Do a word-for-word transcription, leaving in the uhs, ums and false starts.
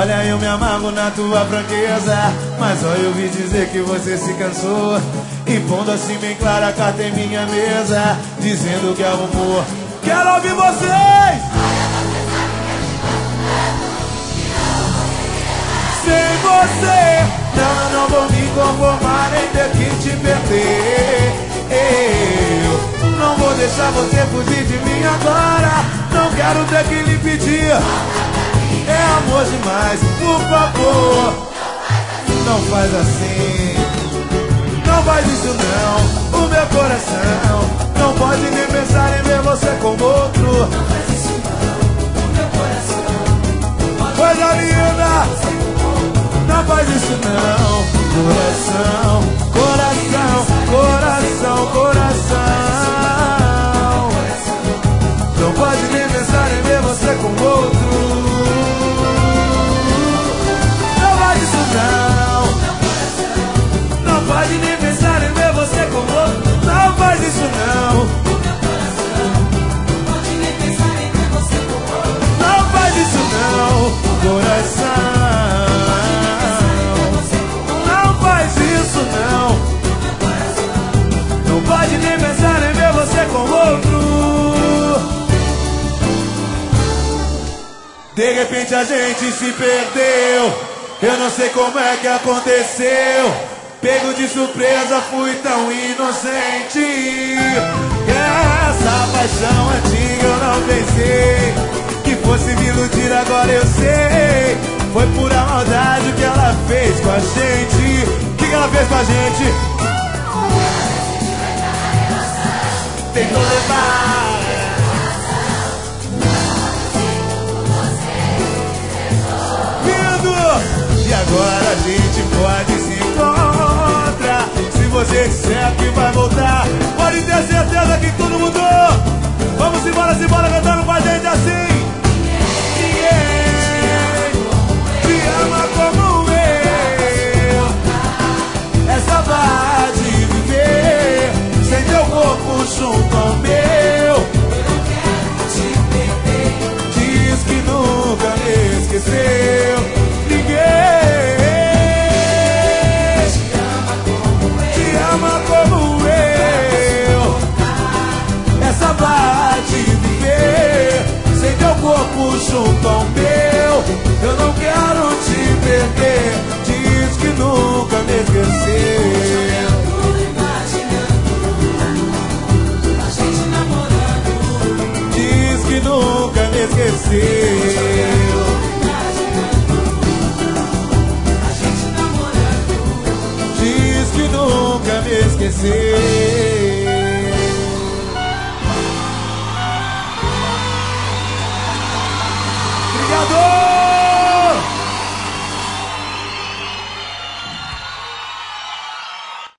Olha, eu me amargo na tua franqueza, mas olha, eu ouvi dizer que você se cansou, impondo assim bem clara a carta em minha mesa, dizendo que arrumou. Quero ouvir vocês! Sem você, não, eu não vou me conformar nem ter que te perder. Eu não vou deixar você fugir de mim agora, não quero ter que lhe pedir. É amor demais, por favor, não faz assim. Não faz isso não, o meu coração não pode nem pensar em ver você com outro. Não faz isso não, o meu coração. Coisa linda, não faz isso não. Coração, coração, coração, coração. Não pode nem pensar em ver você com outro. Não faz isso não. Não pode nem pensar em ver você com outro. Não faz isso não. Não faz isso não. Coração. Não faz isso não. Não pode nem pensar em ver você com outro. De repente a gente se perdeu, eu não sei como é que aconteceu. Pego de surpresa, fui tão inocente. Essa paixão antiga eu não pensei que fosse me iludir, agora eu sei. Foi pura maldade o que ela fez com a gente. O que ela fez com a gente? Tentou levar. E agora a gente pode se encontrar. Se você disser que vai voltar, pode ter certeza que tudo mudou. Vamos embora, se embora cantando com a gente assim. Ninguém te ama como eu. É saudade de viver sem teu corpo junto ao meu. Eu não quero te perder. Diz que nunca me esqueceu. Corpo junto ao meu, eu não quero te perder. Diz que nunca me esqueceu. A gente namorando. Diz que nunca me esqueceu. A gente namorando. Diz que nunca me esqueceu.